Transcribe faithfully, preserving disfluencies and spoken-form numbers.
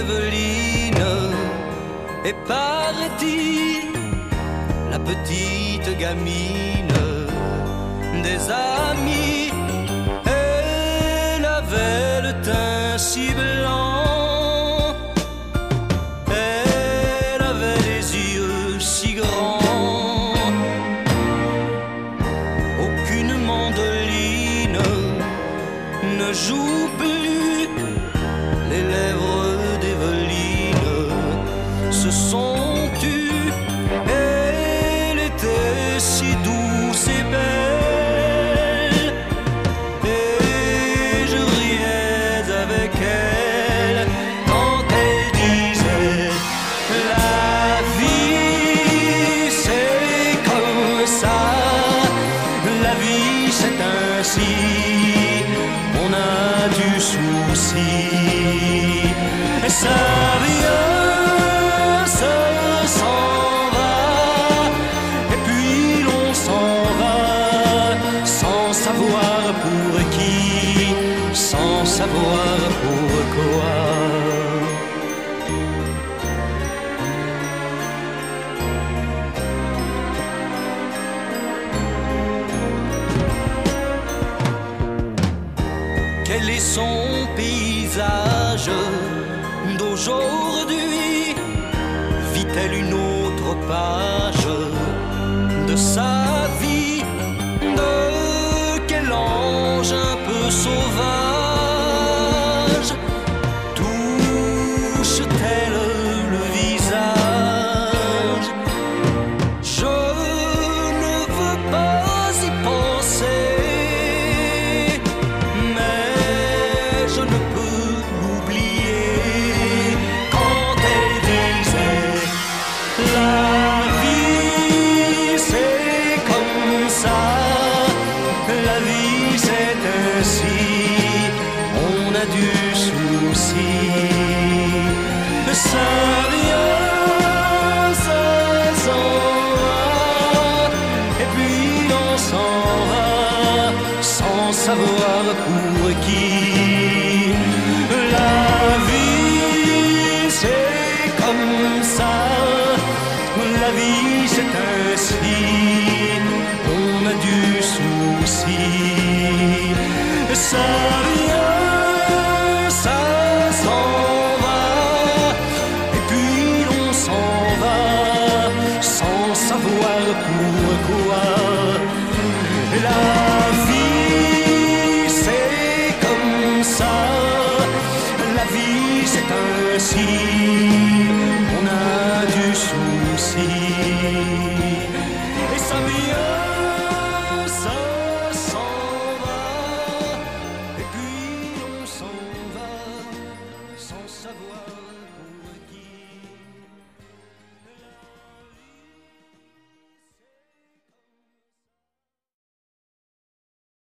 d'Eveline est partie, la petite gamine des amis. Elle avait le teint si blanc, elle avait les yeux si grands. Aucune mandoline ne joue plus, les lèvres d'Eveline se sont tues. Elle était si douce et belle, et je riais avec elle quand elle disait: la vie c'est comme ça, la vie c'est ainsi, on a du souci. Ça vient, ça s'en va, et puis l'on s'en va, sans savoir pour qui, sans savoir pourquoi. Quel est son paysage d'aujourd'hui? Vit-elle une autre page de sa vie? De quel ange un peu sauvage touche-t-elle le visage? Je ne veux pas y penser, je ne peux l'oublier. Quand elle disait: la vie c'est comme ça, la vie c'est ainsi, on a du souci. Ça vient, ça s'en va, et puis on s'en va, sans savoir pour qui. La vie c'est comme ça, la vie c'est ainsi, on a du souci. Ça vient, ça s'en va, et puis on s'en va, sans savoir pourquoi. La vie c'est comme ça, la vie c'est ainsi, on a du souci. Et ça vient, ça s'en va, et puis on s'en va, sans savoir